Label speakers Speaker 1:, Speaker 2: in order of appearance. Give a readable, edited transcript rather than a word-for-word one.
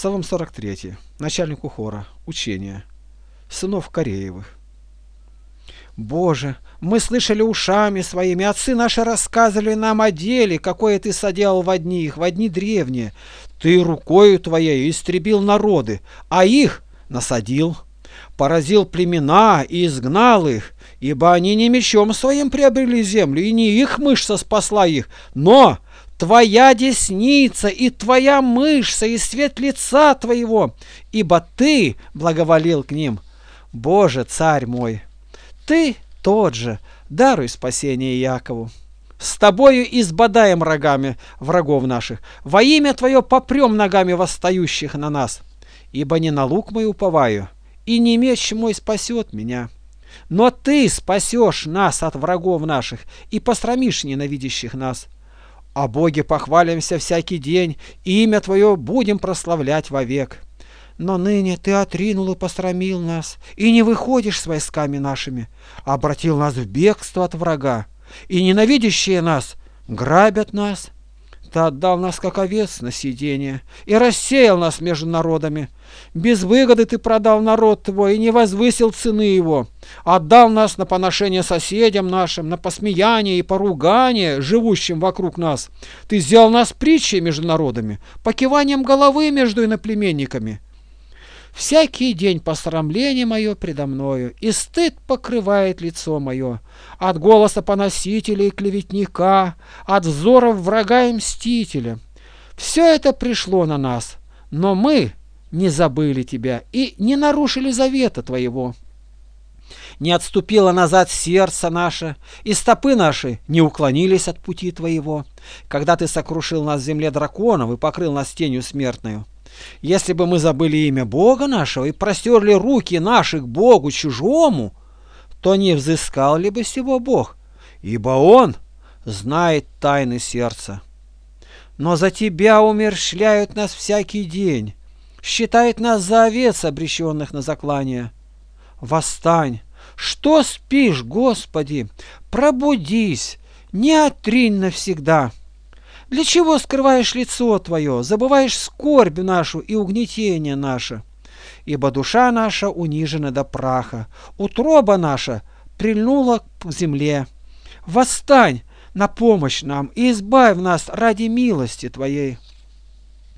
Speaker 1: Псалом 43. Начальнику хора. Учение. Сынов Кореевых. Боже, мы слышали ушами своими, отцы наши рассказывали нам о деле, какое ты соделал в дни древние. Ты рукою твоей истребил народы, а их насадил, поразил племена и изгнал их, ибо они не мечом своим приобрели землю, и не их мышца спасла их, но твоя десница и твоя мышца и свет лица твоего, ибо ты благоволил к ним. Боже, царь мой, ты тот же, даруй спасение Якову. С тобою избадаем рогами врагов наших, во имя твое попрем ногами восстающих на нас. Ибо не на лук мой уповаю, и не меч мой спасет меня. Но ты спасешь нас от врагов наших и посрамишь ненавидящих нас. О Боге похвалимся всякий день, и имя твое будем прославлять вовек. Но ныне ты отринул и посрамил нас, и не выходишь с войсками нашими, обратил нас в бегство от врага, и ненавидящие нас грабят нас. Ты отдал нас, как овец, на съедение, и рассеял нас между народами. Без выгоды ты продал народ твой и не возвысил цены его. Отдал нас на поношение соседям нашим, на посмеяние и поругание живущим вокруг нас. Ты сделал нас притчей между народами, покиванием головы между иноплеменниками. Всякий день посрамление мое предо мною, и стыд покрывает лицо мое. От голоса поносителя и клеветника, от взоров врага и мстителя. Все это пришло на нас, но мы не забыли тебя и не нарушили завета твоего. Не отступило назад сердце наше, и стопы наши не уклонились от пути твоего, когда ты сокрушил нас в земле драконов и покрыл нас тенью смертную. Если бы мы забыли имя Бога нашего и простерли руки наши к Богу чужому, то не взыскал ли бы сего Бог, ибо Он знает тайны сердца. Но за тебя умерщвляют нас всякий день, считают нас за овец, обреченных на заклание. Восстань! Что спишь, Господи? Пробудись! Не отринь навсегда! Для чего скрываешь лицо твое, забываешь скорбь нашу и угнетение наше? Ибо душа наша унижена до праха, утроба наша прильнула к земле. Восстань на помощь нам и избавь нас ради милости твоей.